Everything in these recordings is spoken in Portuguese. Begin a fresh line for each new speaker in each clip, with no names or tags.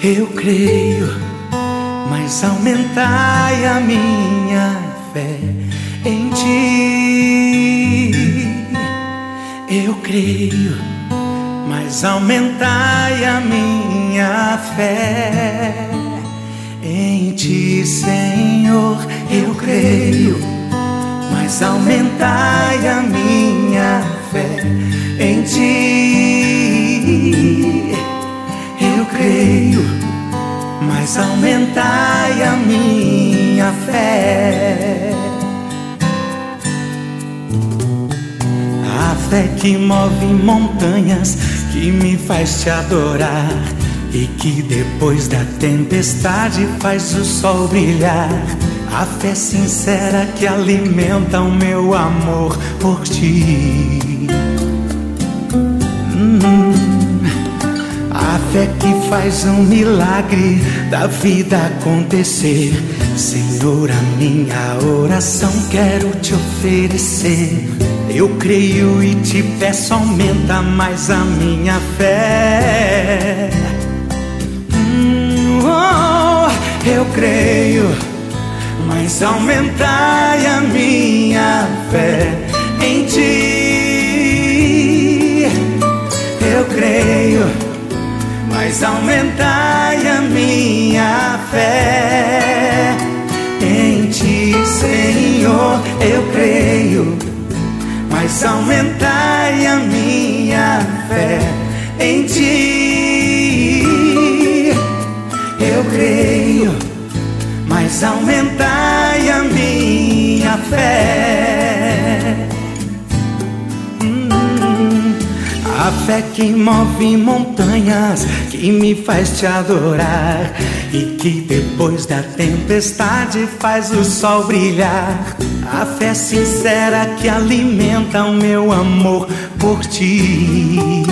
Eu creio, mas aumentai a minha fé em Ti. Eu creio, mas aumentai a minha fé em Ti, Senhor. Eu creio, mas aumentai a minha fé em Ti. Eu creio, mas aumentai a minha fé. A fé que move montanhas, que me faz Te adorar e que depois da tempestade faz o sol brilhar. A fé sincera que alimenta o meu amor por Ti. A fé que faz um milagre da vida acontecer. Senhor, a minha oração quero Te oferecer. Eu creio e Te peço, aumenta mais a minha fé. Eu creio, mas aumentai a minha fé em Ti. Eu creio, mas aumentai a minha fé em Ti, Senhor. Eu creio, mas aumentai a minha fé em Ti. Eu creio, mas aumentai a minha fé. A fé que move montanhas, que me faz Te adorar e que depois da tempestade faz o sol brilhar. A fé sincera que alimenta o meu amor por Ti.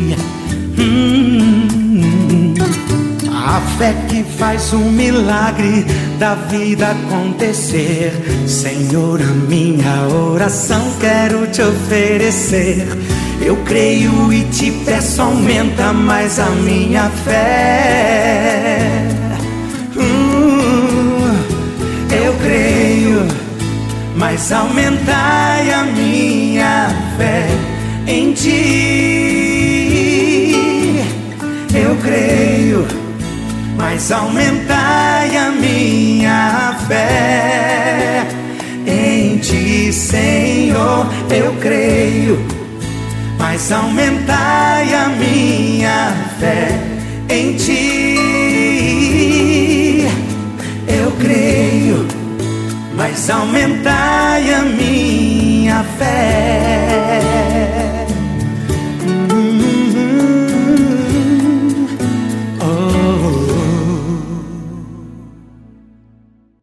A fé que faz um milagre da vida acontecer. Senhor, a minha oração quero Te oferecer. Eu creio e Te peço, aumenta mais a minha fé. Eu creio, mas aumentai a minha fé em Ti. Eu creio, mas aumentai a minha fé em Ti, Senhor. Eu creio, mas aumentai a minha fé em Ti. Eu creio, mas aumentai a minha fé.